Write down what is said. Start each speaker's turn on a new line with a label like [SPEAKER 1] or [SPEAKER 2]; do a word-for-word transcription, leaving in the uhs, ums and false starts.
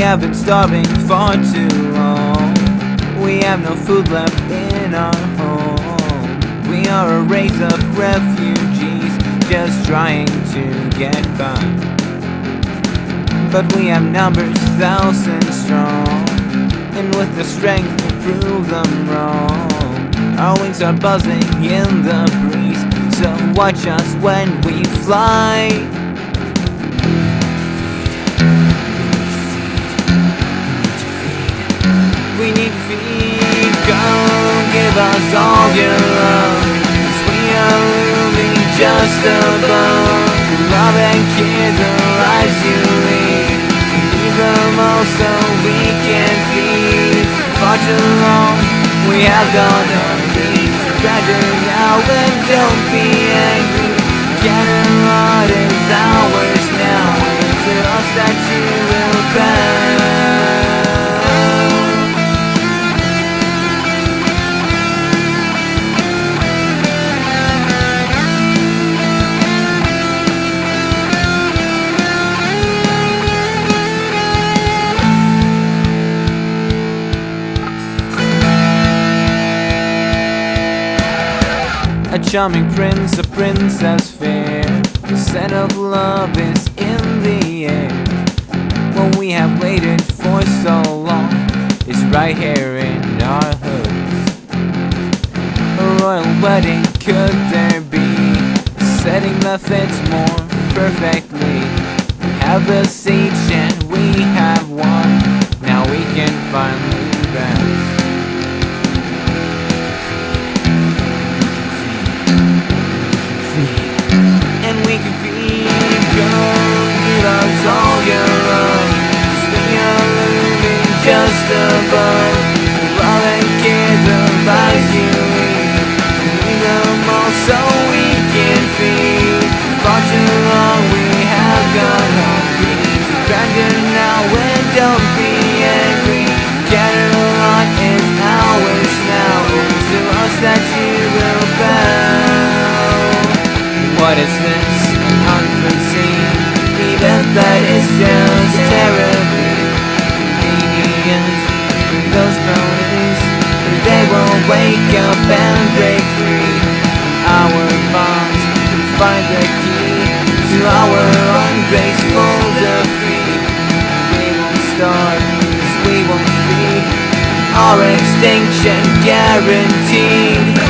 [SPEAKER 1] have been starving far too long. We have no food left in our home. We are a race of refugees, just trying to get by. But we have numbers thousands strong, and with the strength to prove them wrong. Our wings are buzzing in the breeze, so watch us when we fly. We need feed, come give us all your love, 'cause we are moving just above. Love and care the lives you lead, need them all so we can feed. Far too long we have gone hungry, surrender now and don't be angry. Gather what is ours now, it's to us that you will bow. A charming prince, a princess fair, the scent of love is in the air. What we have waited for so long is right here in our hoods. A royal wedding could there be, a setting that fits more perfectly. Have a siege and we have won, now we can finally rest. And we can feed, come give us all your love, 'cause we are moving just above. Love and care the lives you lead, need them all so we can feed. Far too long we have gone hungry, surrender now and don't be angry. Gather what is ours now, it's to us that you will bow. What is this? An unforeseen event that is just terribly convenient. Those ponies, they will wake up and break free. Our bonds will find the key to our ungraceful defeat. We won't starve, 'cause we won't feed, our extinction guaranteed.